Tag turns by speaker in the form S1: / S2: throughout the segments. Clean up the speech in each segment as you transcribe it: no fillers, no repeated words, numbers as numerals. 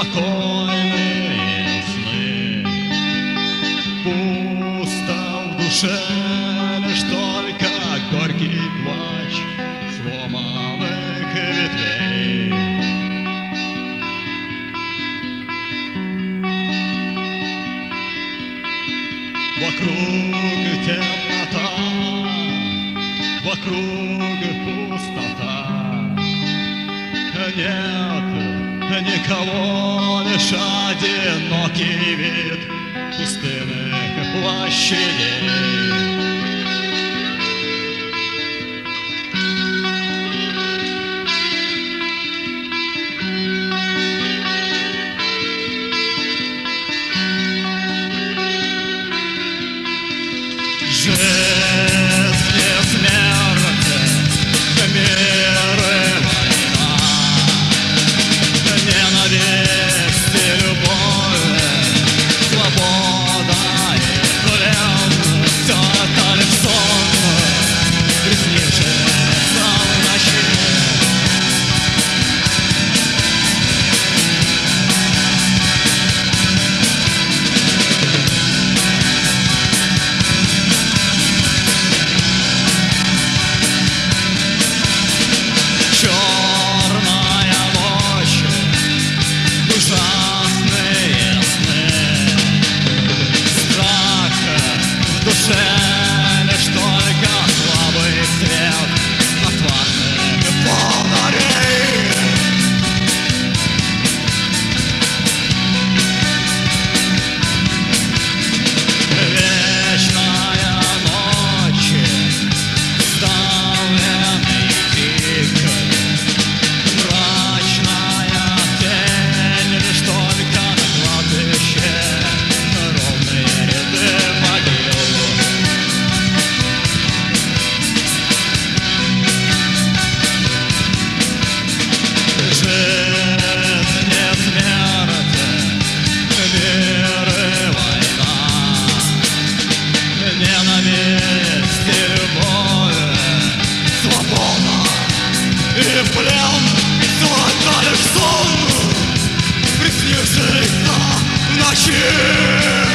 S1: спокойные сны. Пусто в душе лишь только горький плач сломанных ветвей. Вокруг темнота, вокруг пустота. Нет никого, лишь одинокий вид пустынных площадей. Жизнь и смерть, мир и война, ненависть и любовь, свобода и плен. Все это лишь сон, приснившийся в ночи. Лишь только слабый свет отважных фонарей. Вечная ночь, ставленный крик, мрачная тень, лишь только на кладбище ровные ряды могил. Ненависть и любовь, свобода и плен. Все это лишь сон, приснившийся в ночи.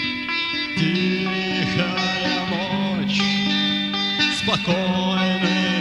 S1: Тихая ночь, спокойный